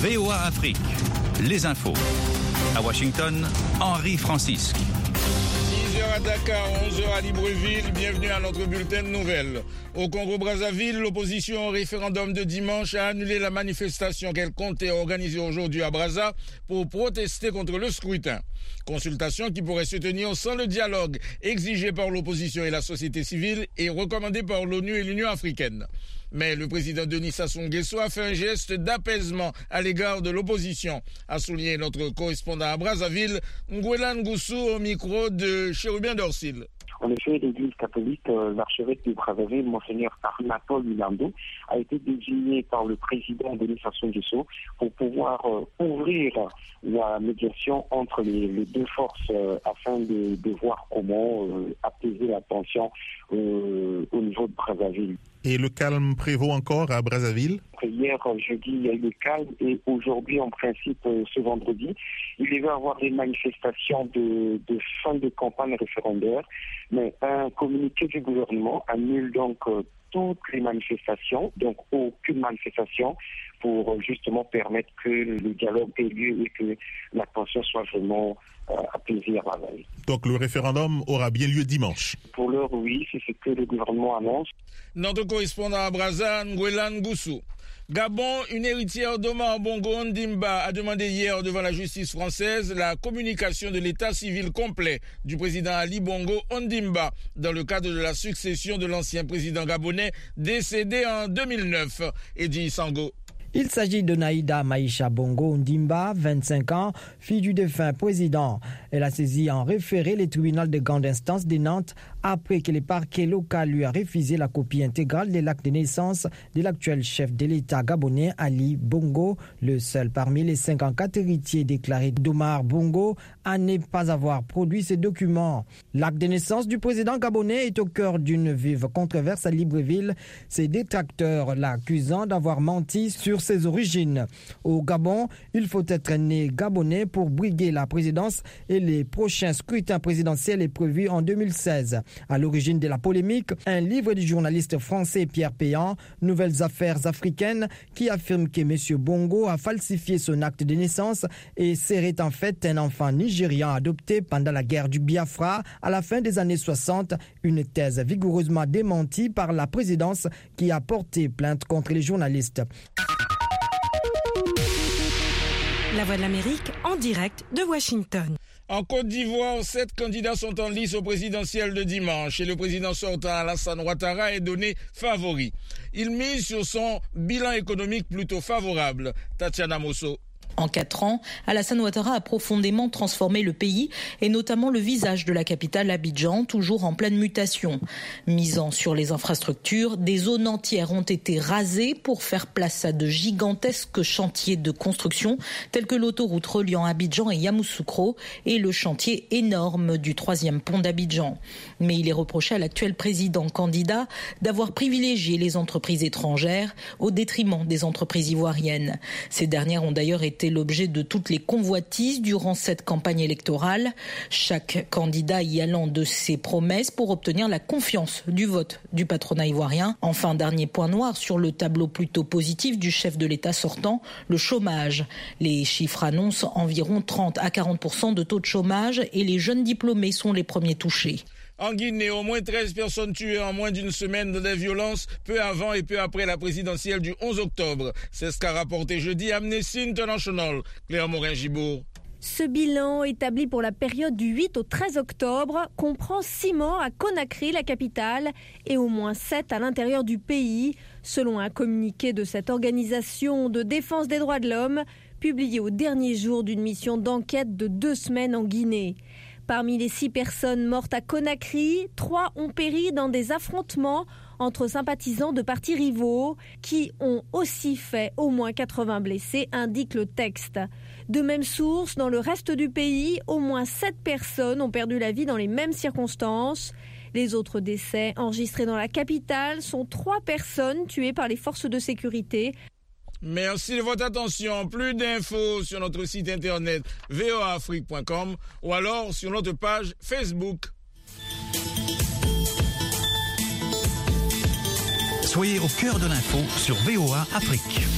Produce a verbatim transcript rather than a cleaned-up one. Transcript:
V O A Afrique, les infos. À Washington, Henri Francisque. six heures à Dakar, onze heures à Libreville, bienvenue à notre bulletin de nouvelles. Au Congo-Brazzaville, l'opposition au référendum de dimanche a annulé la manifestation qu'elle comptait organiser aujourd'hui à Brazza pour protester contre le scrutin. Consultation qui pourrait se tenir sans le dialogue exigé par l'opposition et la société civile et recommandé par l'ONU et l'Union africaine. Mais le président Denis Sassou Nguesso a fait un geste d'apaisement à l'égard de l'opposition, a souligné notre correspondant à Brazzaville, Ngouela Ngoussou, au micro de Chérubin Dorsil. En effet, l'Église catholique, euh, l'archevêque de Brazzaville, Monseigneur Arnatole Milando, a été désigné par le président Denis Sassou Nguesso pour pouvoir euh, ouvrir la médiation entre les, les deux forces euh, afin de, de voir comment euh, apaiser la tension euh, au niveau de Brazzaville. Et le calme prévaut encore à Brazzaville? Hier, jeudi, il y a eu le calme et aujourd'hui, en principe, ce vendredi, il devait y avoir des manifestations de, de fin de campagne référendaire, mais un communiqué du gouvernement annule donc euh, toutes les manifestations, donc aucune manifestation pour justement permettre que le dialogue ait lieu et que la tension soit vraiment euh, apaisée à Brazzaville. Donc le référendum aura bien lieu dimanche? Pour l'heure, oui, c'est ce que le gouvernement annonce. Notre correspondant à Brazza, Ngouela Ngoussou. Gabon, une héritière d'Omar Bongo Ondimba a demandé hier devant la justice française la communication de l'état civil complet du président Ali Bongo Ondimba dans le cadre de la succession de l'ancien président gabonais décédé en deux mille neuf. Eddy Sango. Il s'agit de Naïda Maïcha Bongo Ondimba, vingt-cinq ans, fille du défunt président. Elle a saisi en référé les tribunaux de grande instance de Nantes après que le parquet local lui a refusé la copie intégrale de l'acte de naissance de l'actuel chef de l'État gabonais Ali Bongo, le seul parmi les cinquante-quatre héritiers déclarés d'Omar Bongo à ne pas avoir produit ces documents. L'acte de naissance du président gabonais est au cœur d'une vive controverse à Libreville, ses détracteurs l'accusant d'avoir menti sur ses origines. Au Gabon, il faut être né gabonais pour briguer la présidence et les prochains scrutins présidentiels est prévu en deux mille seize. À l'origine de la polémique, un livre du journaliste français Pierre Péan, Nouvelles affaires africaines, qui affirme que M. Bongo a falsifié son acte de naissance et serait en fait un enfant nigérian adopté pendant la guerre du Biafra à la fin des années soixante, une thèse vigoureusement démentie par la présidence qui a porté plainte contre les journalistes. La Voix de l'Amérique en direct de Washington. En Côte d'Ivoire, sept candidats sont en lice au présidentiel de dimanche et le président sortant Alassane Ouattara est donné favori. Il mise sur son bilan économique plutôt favorable. Tatiana Mosso. En quatre ans, Alassane Ouattara a profondément transformé le pays et notamment le visage de la capitale Abidjan, toujours en pleine mutation. Misant sur les infrastructures, des zones entières ont été rasées pour faire place à de gigantesques chantiers de construction tels que l'autoroute reliant Abidjan et Yamoussoukro et le chantier énorme du troisième pont d'Abidjan. Mais il est reproché à l'actuel président candidat d'avoir privilégié les entreprises étrangères au détriment des entreprises ivoiriennes. Ces dernières ont d'ailleurs été l'objet de toutes les convoitises durant cette campagne électorale, chaque candidat y allant de ses promesses pour obtenir la confiance du vote du patronat ivoirien. Enfin, dernier point noir sur le tableau plutôt positif du chef de l'État sortant, le chômage. Les chiffres annoncent environ trente à quarante pour cent de taux de chômage et les jeunes diplômés sont les premiers touchés. En Guinée, au moins treize personnes tuées en moins d'une semaine dans des violences peu avant et peu après la présidentielle du onze octobre. C'est ce qu'a rapporté jeudi Amnesty International. Claire Morin-Gibourg. Ce bilan, établi pour la période du huit au treize octobre, comprend six morts à Conakry, la capitale, et au moins sept à l'intérieur du pays, selon un communiqué de cette organisation de défense des droits de l'homme, publié au dernier jour d'une mission d'enquête de deux semaines en Guinée. Parmi les six personnes mortes à Conakry, trois ont péri dans des affrontements entre sympathisants de partis rivaux qui ont aussi fait au moins quatre-vingts blessés, indique le texte. De même source, dans le reste du pays, au moins sept personnes ont perdu la vie dans les mêmes circonstances. Les autres décès enregistrés dans la capitale sont trois personnes tuées par les forces de sécurité. Merci de votre attention. Plus d'infos sur notre site internet v o a afrique point com ou alors sur notre page Facebook. Soyez au cœur de l'info sur V O A Afrique.